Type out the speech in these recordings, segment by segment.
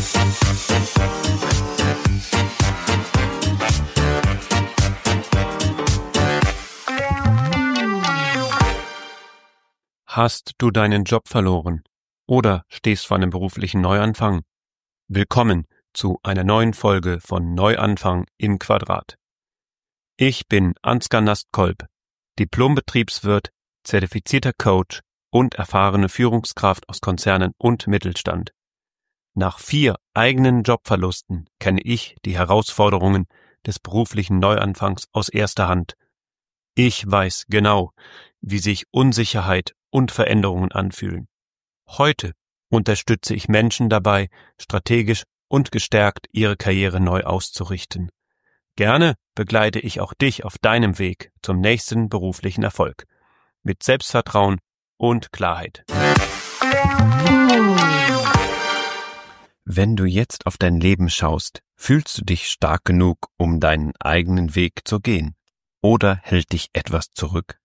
Hast du deinen Job verloren oder stehst vor einem beruflichen Neuanfang? Willkommen zu einer neuen Folge von Neuanfang im Quadrat. Ich bin Ansgar Nastkolb, Diplom-Betriebswirt, zertifizierter Coach und erfahrene Führungskraft aus Konzernen und Mittelstand. Nach 4 eigenen Jobverlusten kenne ich die Herausforderungen des beruflichen Neuanfangs aus erster Hand. Ich weiß genau, wie sich Unsicherheit und Veränderungen anfühlen. Heute unterstütze ich Menschen dabei, strategisch und gestärkt ihre Karriere neu auszurichten. Gerne begleite ich auch dich auf deinem Weg zum nächsten beruflichen Erfolg. Mit Selbstvertrauen und Klarheit. Wenn du jetzt auf dein Leben schaust, fühlst du dich stark genug, um deinen eigenen Weg zu gehen? Oder hält dich etwas zurück?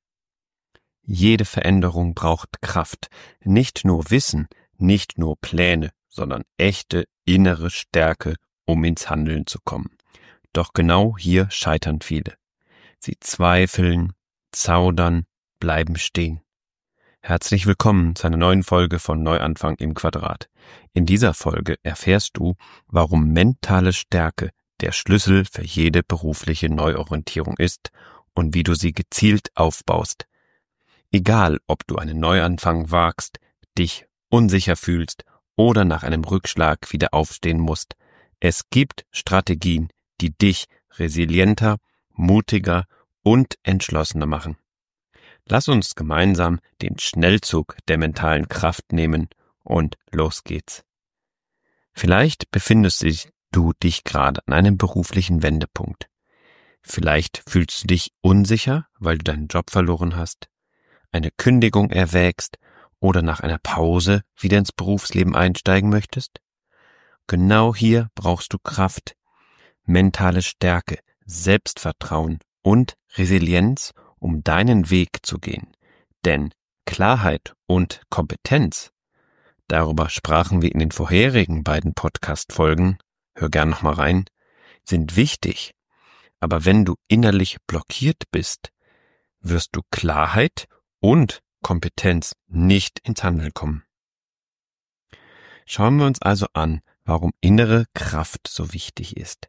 Jede Veränderung braucht Kraft, nicht nur Wissen, nicht nur Pläne, sondern echte innere Stärke, um ins Handeln zu kommen. Doch genau hier scheitern viele. Sie zweifeln, zaudern, bleiben stehen. Herzlich willkommen zu einer neuen Folge von Neuanfang im Quadrat. In dieser Folge erfährst du, warum mentale Stärke der Schlüssel für jede berufliche Neuorientierung ist und wie du sie gezielt aufbaust. Egal, ob du einen Neuanfang wagst, dich unsicher fühlst oder nach einem Rückschlag wieder aufstehen musst, es gibt Strategien, die dich resilienter, mutiger und entschlossener machen. Lass uns gemeinsam den Schnellzug der mentalen Kraft nehmen und los geht's. Vielleicht befindest du dich gerade an einem beruflichen Wendepunkt. Vielleicht fühlst du dich unsicher, weil du deinen Job verloren hast, eine Kündigung erwägst oder nach einer Pause wieder ins Berufsleben einsteigen möchtest? Genau hier brauchst du Kraft, mentale Stärke, Selbstvertrauen und Resilienz, um deinen Weg zu gehen. Denn Klarheit und Kompetenz, darüber sprachen wir in den vorherigen beiden Podcast-Folgen, hör gern nochmal rein, sind wichtig. Aber wenn du innerlich blockiert bist, wirst du Klarheit und Kompetenz nicht ins Handeln kommen. Schauen wir uns also an, warum innere Kraft so wichtig ist.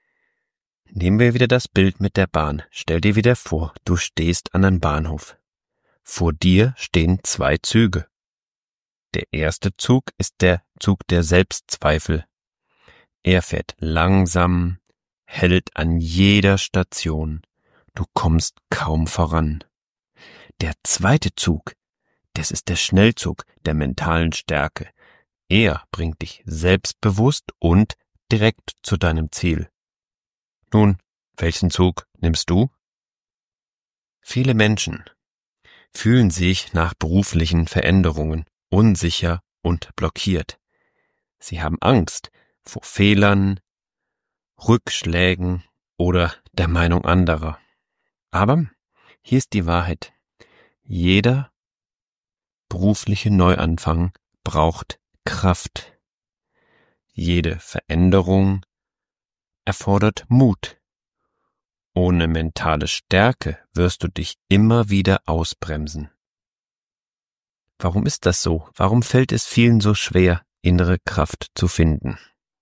Nehmen wir wieder das Bild mit der Bahn. Stell dir wieder vor, du stehst an einem Bahnhof. Vor dir stehen 2 Züge. Der erste Zug ist der Zug der Selbstzweifel. Er fährt langsam, hält an jeder Station. Du kommst kaum voran. Der zweite Zug, das ist der Schnellzug der mentalen Stärke. Er bringt dich selbstbewusst und direkt zu deinem Ziel. Nun, welchen Zug nimmst du? Viele Menschen fühlen sich nach beruflichen Veränderungen unsicher und blockiert. Sie haben Angst vor Fehlern, Rückschlägen oder der Meinung anderer. Aber hier ist die Wahrheit. Jeder berufliche Neuanfang braucht Kraft. Jede Veränderung erfordert Mut. Ohne mentale Stärke wirst du dich immer wieder ausbremsen. Warum ist das so? Warum fällt es vielen so schwer, innere Kraft zu finden?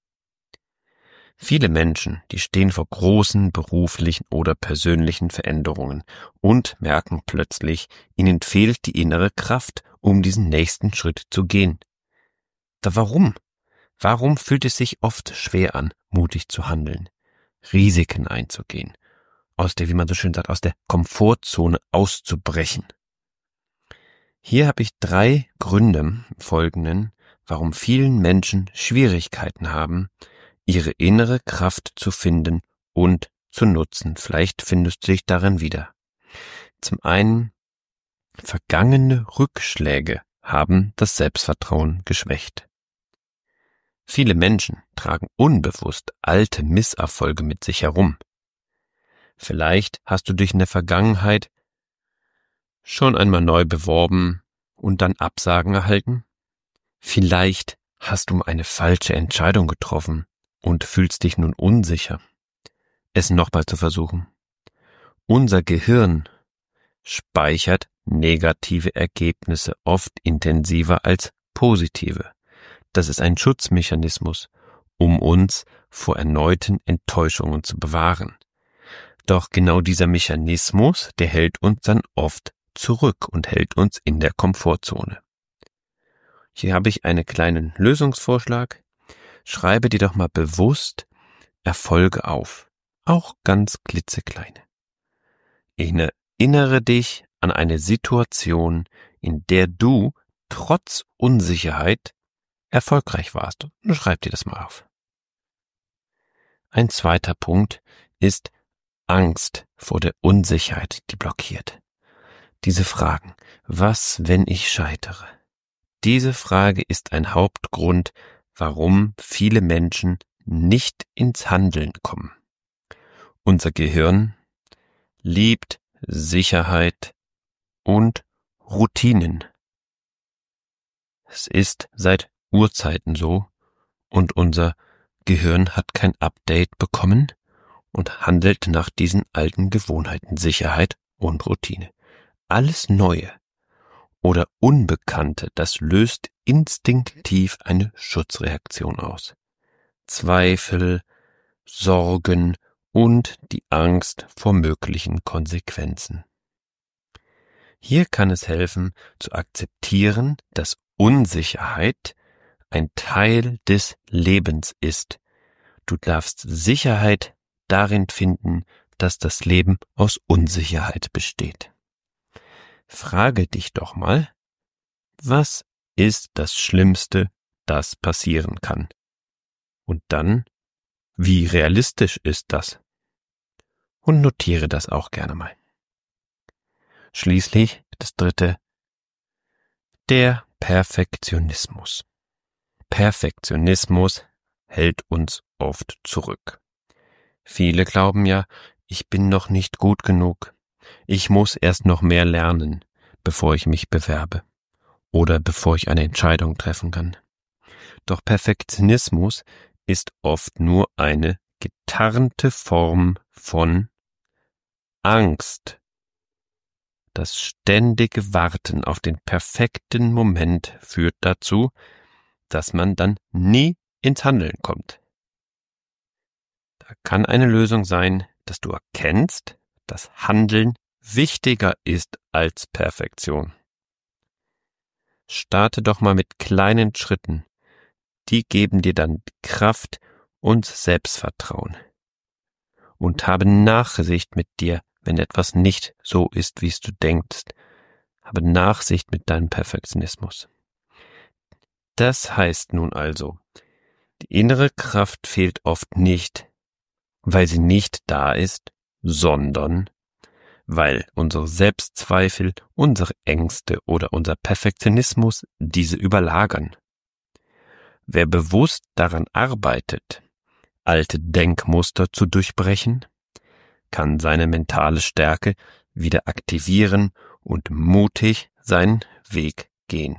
Viele Menschen, die stehen vor großen beruflichen oder persönlichen Veränderungen und merken plötzlich, ihnen fehlt die innere Kraft, um diesen nächsten Schritt zu gehen. Warum? Warum fühlt es sich oft schwer an, mutig zu handeln, Risiken einzugehen, wie man so schön sagt, aus der Komfortzone auszubrechen? Hier habe ich 3 Gründe folgenden, warum vielen Menschen Schwierigkeiten haben, ihre innere Kraft zu finden und zu nutzen. Vielleicht findest du dich darin wieder. Zum einen, vergangene Rückschläge haben das Selbstvertrauen geschwächt. Viele Menschen tragen unbewusst alte Misserfolge mit sich herum. Vielleicht hast du dich in der Vergangenheit schon einmal neu beworben und dann Absagen erhalten. Vielleicht Hast du eine falsche Entscheidung getroffen und fühlst dich nun unsicher, es nochmal zu versuchen? Unser Gehirn speichert negative Ergebnisse oft intensiver als positive. Das ist ein Schutzmechanismus, um uns vor erneuten Enttäuschungen zu bewahren. Doch genau dieser Mechanismus, der hält uns dann oft zurück und hält uns in der Komfortzone. Hier habe ich einen kleinen Lösungsvorschlag. Schreibe dir doch mal bewusst Erfolge auf, auch ganz klitzekleine. Erinnere dich an eine Situation, in der du trotz Unsicherheit erfolgreich warst. Und schreib dir das mal auf. Ein zweiter Punkt ist Angst vor der Unsicherheit, die blockiert. Diese Fragen, was, wenn ich scheitere? Diese Frage ist ein Hauptgrund, warum viele Menschen nicht ins Handeln kommen. Unser Gehirn liebt Sicherheit und Routinen. Es ist seit Urzeiten so und unser Gehirn hat kein Update bekommen und handelt nach diesen alten Gewohnheiten Sicherheit und Routine. Alles Neue oder Unbekannte, das löst instinktiv eine Schutzreaktion aus. Zweifel, Sorgen und die Angst vor möglichen Konsequenzen. Hier kann es helfen, zu akzeptieren, dass Unsicherheit ein Teil des Lebens ist. Du darfst Sicherheit darin finden, dass das Leben aus Unsicherheit besteht. Frage dich doch mal, was ist das Schlimmste, das passieren kann? Und dann, wie realistisch ist das? Und notiere das auch gerne mal. Schließlich das dritte, der Perfektionismus. Perfektionismus hält uns oft zurück. Viele glauben ja, ich bin noch nicht gut genug. Ich muss erst noch mehr lernen, bevor ich mich bewerbe oder bevor ich eine Entscheidung treffen kann. Doch Perfektionismus ist oft nur eine getarnte Form von Angst. Das ständige Warten auf den perfekten Moment führt dazu, dass man dann nie ins Handeln kommt. Da kann eine Lösung sein, dass du erkennst, dass Handeln wichtiger ist als Perfektion. Starte doch mal mit kleinen Schritten. Die geben dir dann Kraft und Selbstvertrauen. Und habe Nachsicht mit dir, wenn etwas nicht so ist, wie es du denkst. Habe Nachsicht mit deinem Perfektionismus. Das heißt nun also, die innere Kraft fehlt oft nicht, weil sie nicht da ist, sondern weil unsere Selbstzweifel, unsere Ängste oder unser Perfektionismus diese überlagern. Wer bewusst daran arbeitet, alte Denkmuster zu durchbrechen, kann seine mentale Stärke wieder aktivieren und mutig seinen Weg gehen.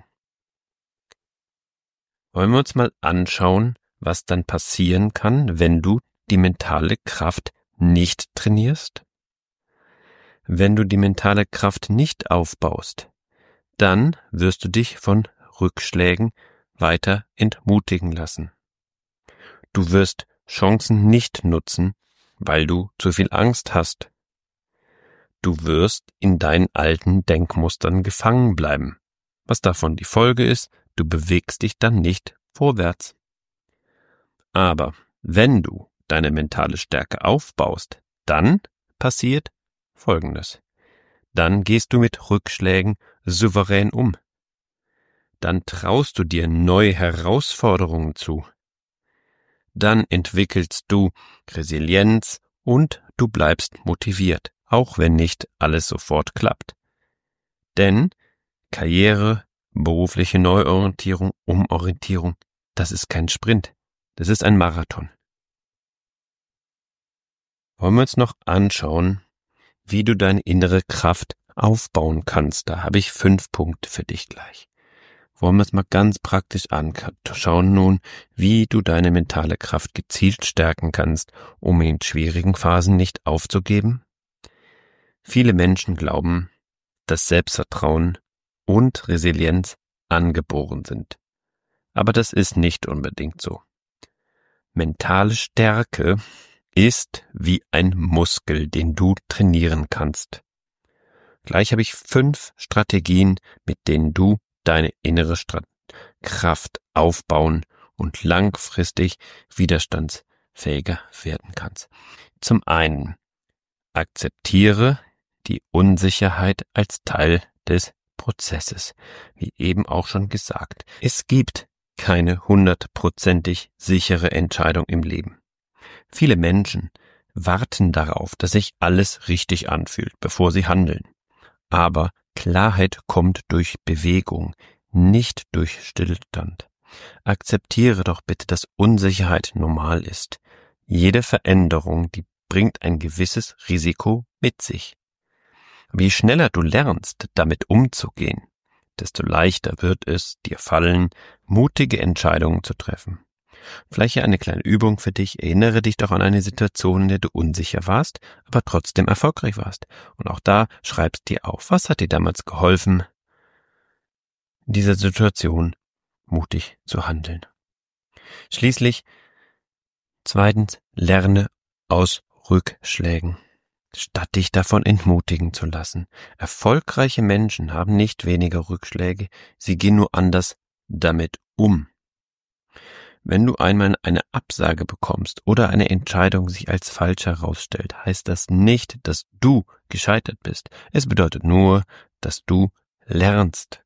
Wollen wir uns mal anschauen, was dann passieren kann, wenn du die mentale Kraft nicht trainierst? Wenn du die mentale Kraft nicht aufbaust, dann wirst du dich von Rückschlägen weiter entmutigen lassen. Du wirst Chancen nicht nutzen, weil du zu viel Angst hast. Du wirst in deinen alten Denkmustern gefangen bleiben. Was davon die Folge ist, du bewegst dich dann nicht vorwärts. Aber wenn du deine mentale Stärke aufbaust, dann passiert Folgendes. Dann gehst du mit Rückschlägen souverän um. Dann traust du dir neue Herausforderungen zu. Dann entwickelst du Resilienz und du bleibst motiviert, auch wenn nicht alles sofort klappt. Denn Karriere, berufliche Neuorientierung, Umorientierung, das ist kein Sprint, das ist ein Marathon. Wollen wir uns noch anschauen, wie du deine innere Kraft aufbauen kannst. Da habe ich 5 Punkte für dich gleich. Wollen wir es mal ganz praktisch anschauen nun, wie du deine mentale Kraft gezielt stärken kannst, um in schwierigen Phasen nicht aufzugeben? Viele Menschen glauben, dass Selbstvertrauen und Resilienz angeboren sind. Aber das ist nicht unbedingt so. Mentale Stärke ist wie ein Muskel, den du trainieren kannst. Gleich habe ich 5 Strategien, mit denen du deine innere Kraft aufbauen und langfristig widerstandsfähiger werden kannst. Zum einen, akzeptiere die Unsicherheit als Teil des Prozesses. Wie eben auch schon gesagt, es gibt keine 100%ig sichere Entscheidung im Leben. Viele Menschen warten darauf, dass sich alles richtig anfühlt, bevor sie handeln. Aber Klarheit kommt durch Bewegung, nicht durch Stillstand. Akzeptiere doch bitte, dass Unsicherheit normal ist. Jede Veränderung, die bringt ein gewisses Risiko mit sich. Aber je schneller du lernst, damit umzugehen, desto leichter wird es dir fallen, mutige Entscheidungen zu treffen. Vielleicht hier eine kleine Übung für dich. Erinnere dich doch an eine Situation, in der du unsicher warst, aber trotzdem erfolgreich warst. Und auch da schreibst dir auf, was hat dir damals geholfen, in dieser Situation mutig zu handeln. Schließlich, zweitens, lerne aus Rückschlägen, statt dich davon entmutigen zu lassen. Erfolgreiche Menschen haben nicht weniger Rückschläge, sie gehen nur anders damit um. Wenn du einmal eine Absage bekommst oder eine Entscheidung sich als falsch herausstellt, heißt das nicht, dass du gescheitert bist. Es bedeutet nur, dass du lernst.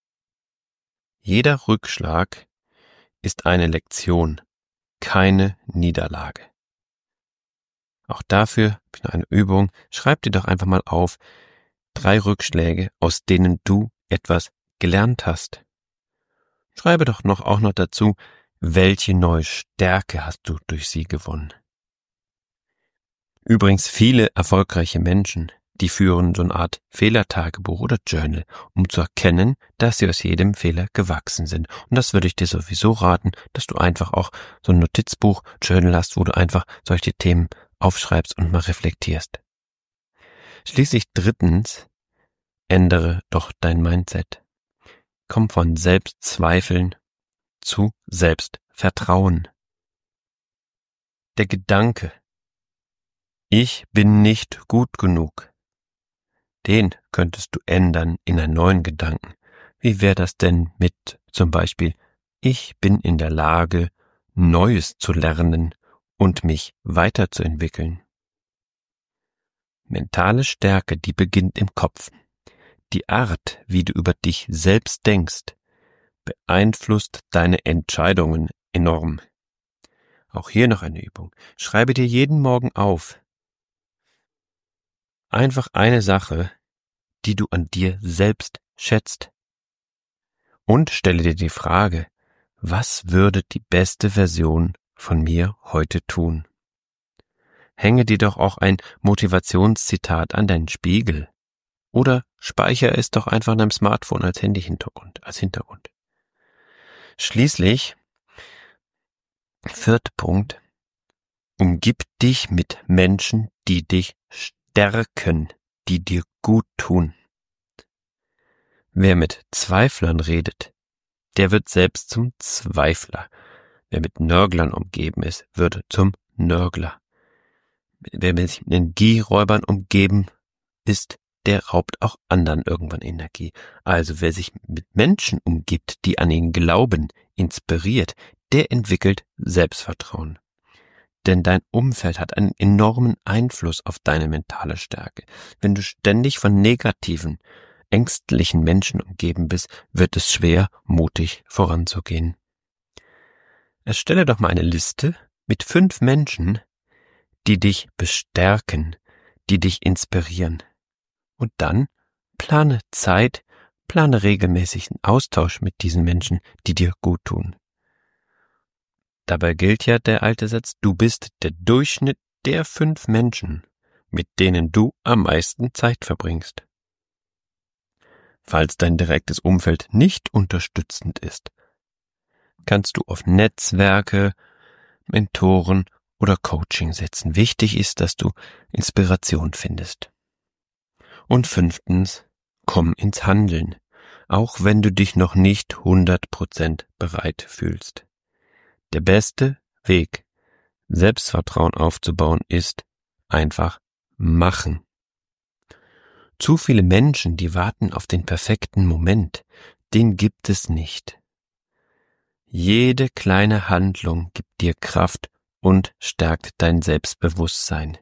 Jeder Rückschlag ist eine Lektion, keine Niederlage. Auch dafür habe ich noch eine Übung. Schreib dir doch einfach mal auf 3 Rückschläge, aus denen du etwas gelernt hast. Schreibe doch auch noch dazu, welche neue Stärke hast du durch sie gewonnen? Übrigens, viele erfolgreiche Menschen, die führen so eine Art Fehlertagebuch oder Journal, um zu erkennen, dass sie aus jedem Fehler gewachsen sind. Und das würde ich dir sowieso raten, dass du einfach auch so ein Notizbuch, Journal hast, wo du einfach solche Themen aufschreibst und mal reflektierst. Schließlich drittens, ändere doch dein Mindset. Komm von Selbstzweifeln zu Selbstvertrauen. Der Gedanke, ich bin nicht gut genug, den könntest du ändern in einen neuen Gedanken. Wie wäre das denn mit zum Beispiel, ich bin in der Lage, Neues zu lernen und mich weiterzuentwickeln? Mentale Stärke, die beginnt im Kopf. Die Art, wie du über dich selbst denkst, beeinflusst deine Entscheidungen enorm. Auch hier noch eine Übung. Schreibe dir jeden Morgen auf. Einfach eine Sache, die du an dir selbst schätzt. Und stelle dir die Frage, was würde die beste Version von mir heute tun? Hänge dir doch auch ein Motivationszitat an deinen Spiegel. Oder speichere es doch einfach in deinem Smartphone als Hintergrund. Schließlich, 4. Punkt, umgib dich mit Menschen, die dich stärken, die dir gut tun. Wer mit Zweiflern redet, der wird selbst zum Zweifler. Wer mit Nörglern umgeben ist, wird zum Nörgler. Wer mit Energieräubern umgeben ist, der raubt auch anderen irgendwann Energie. Also wer sich mit Menschen umgibt, die an ihn glauben, inspiriert, der entwickelt Selbstvertrauen. Denn dein Umfeld hat einen enormen Einfluss auf deine mentale Stärke. Wenn du ständig von negativen, ängstlichen Menschen umgeben bist, wird es schwer, mutig voranzugehen. Erstelle doch mal eine Liste mit 5 Menschen, die dich bestärken, die dich inspirieren. Und dann plane Zeit, plane regelmäßigen Austausch mit diesen Menschen, die dir gut tun. Dabei gilt ja der alte Satz, du bist der Durchschnitt der 5 Menschen, mit denen du am meisten Zeit verbringst. Falls dein direktes Umfeld nicht unterstützend ist, kannst du auf Netzwerke, Mentoren oder Coaching setzen. Wichtig ist, dass du Inspiration findest. Und 5. Komm ins Handeln, auch wenn du dich noch nicht 100% bereit fühlst. Der beste Weg, Selbstvertrauen aufzubauen, ist einfach machen. Zu viele Menschen, die warten auf den perfekten Moment, den gibt es nicht. Jede kleine Handlung gibt dir Kraft und stärkt dein Selbstbewusstsein.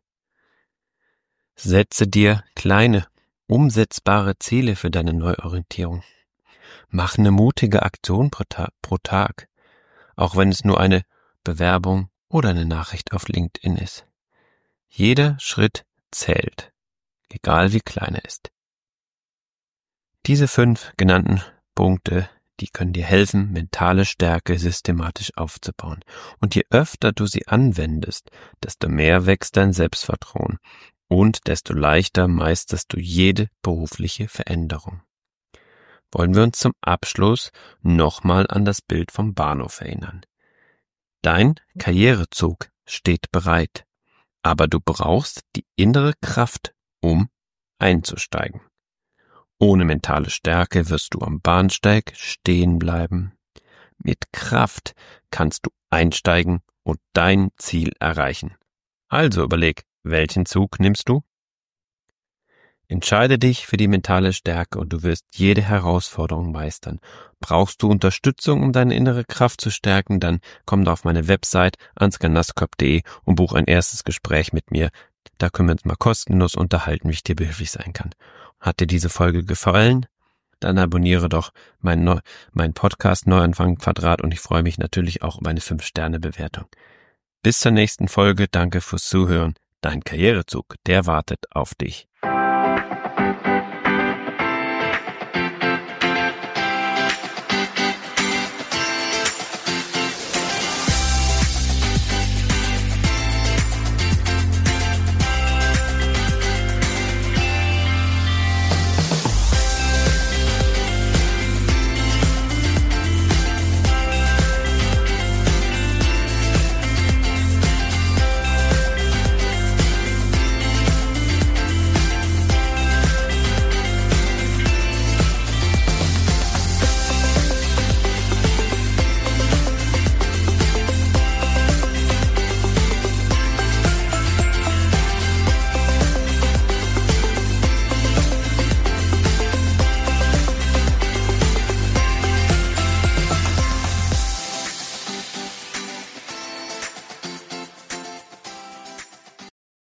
Setze dir kleine, umsetzbare Ziele für deine Neuorientierung. Mach eine mutige Aktion pro Tag, auch wenn es nur eine Bewerbung oder eine Nachricht auf LinkedIn ist. Jeder Schritt zählt, egal wie klein er ist. Diese 5 genannten Punkte, die können dir helfen, mentale Stärke systematisch aufzubauen. Und je öfter du sie anwendest, desto mehr wächst dein Selbstvertrauen und desto leichter meisterst du jede berufliche Veränderung. Wollen wir uns zum Abschluss nochmal an das Bild vom Bahnhof erinnern. Dein Karrierezug steht bereit, aber du brauchst die innere Kraft, um einzusteigen. Ohne mentale Stärke wirst du am Bahnsteig stehen bleiben. Mit Kraft kannst du einsteigen und dein Ziel erreichen. Also überleg, welchen Zug nimmst du? Entscheide dich für die mentale Stärke und du wirst jede Herausforderung meistern. Brauchst du Unterstützung, um deine innere Kraft zu stärken, dann komm auf meine Website ansgarnaskop.de und buch ein erstes Gespräch mit mir. Da können wir uns mal kostenlos unterhalten, wie ich dir behilflich sein kann. Hat dir diese Folge gefallen? Dann abonniere doch meinen Podcast Neuanfang Quadrat und ich freue mich natürlich auch über eine 5-Sterne-Bewertung. Bis zur nächsten Folge, danke fürs Zuhören. Dein Karrierezug, der wartet auf dich.